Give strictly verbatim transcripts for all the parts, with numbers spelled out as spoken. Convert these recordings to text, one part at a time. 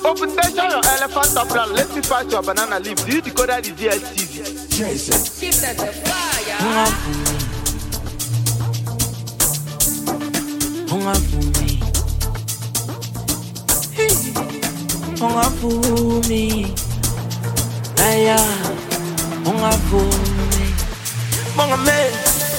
Open station your elephant up plan. Let's see fight your banana leaf. Do you decode the D S T V? Jesus. Keep that the fire. Hunga fumi. Hunga fumi. Aya. Hunga fumi. Hunga me.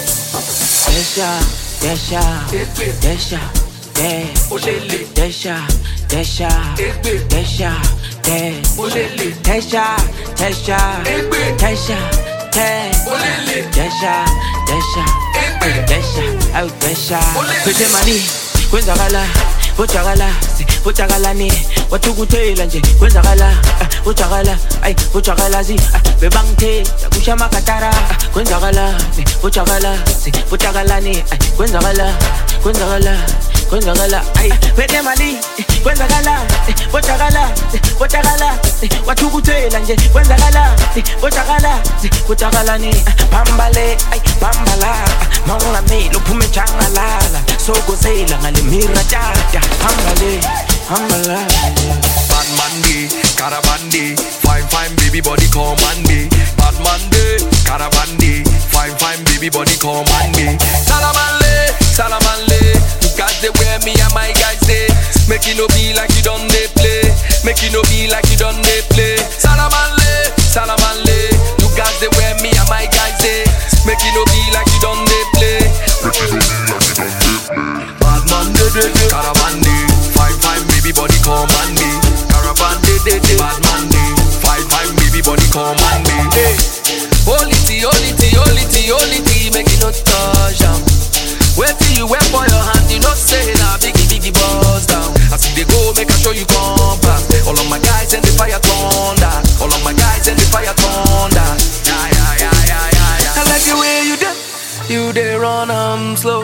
Desha, desha, desha, de. Desha, desha, desha, de. Desha, desha, desha, de. Desha, desha, desha, au desha. Pete mani, kwenzakala, bojagala, bojagala ni, wathukutela nje, kwenzakala, bojagala, ay bojagala zi, bebangithe, kushama katara, kwenzakala, bojagala, bojagala ni, kwenzakala, kwenzakala, kwenzakala, ay pete mani, kwenzakala, bojagala, bojagala, wathukutela nje, kwenzakala, bojagala, bojagala ni, bambale, ay bambala, mawunga me lophume jangalala, sokuzela ngale mira tata, hambale, hambala. Bad Monday, Carabandi, fine fine baby body come on me. Bad Monday, Carabandi, fine fine baby body come on me. Salamale, salamale, you guys they wear me and my guys they make it no be like you done they play, make it no be like you done they play. Salamale, salamale, you guys they wear me and my guys they make it no be like you done they play, make it no be like you done they play. Bad Monday, Carabandi, fine fine baby body come on me. Carabandi, bad Monday, fine fine baby body come on me. Hey, holy tea, holy tea, holy tea, holy tea, make it no touch down. Wait till you wear for your hand, you know say na biggie biggie buzz down. As they go, make I show you come back. All of my guys and the fire thunder. All of my guys and the fire thunder. Yeah yeah yeah yeah yeah yeah. I like the way you did, you dey run um slow.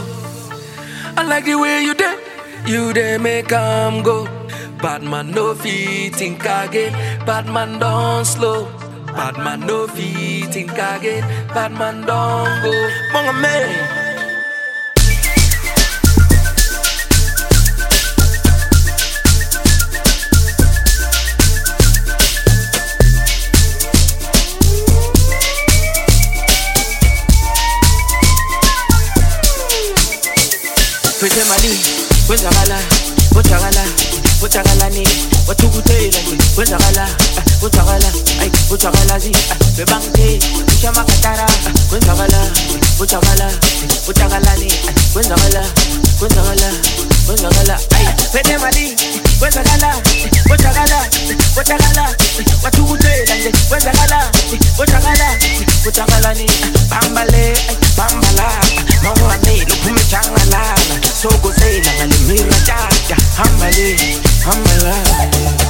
I like the way you did, you dey make um go. Bad man no fit think again, bad man don't slow. Bad man no fit think again, bad man don't go. Monga me. Pete mali, kwenzakala, bojagala, bojagala ni, wathukutela nje, kwenzakala, bojagala, ay bojagala zi, bebangithe, kushama katara, kwenzakala, bojagala, bojagala ni, kwenzakala, kwenzakala, kwenzakala, ay pete mali, kwenzakala, bojagala, bojagala, wathukutela nje, kwenzakala, bojagala, bojagala ni, bambale, ay bambala, mawunga me lophume jangalala. Sokuzela ngale mira tata, hambale, hambala.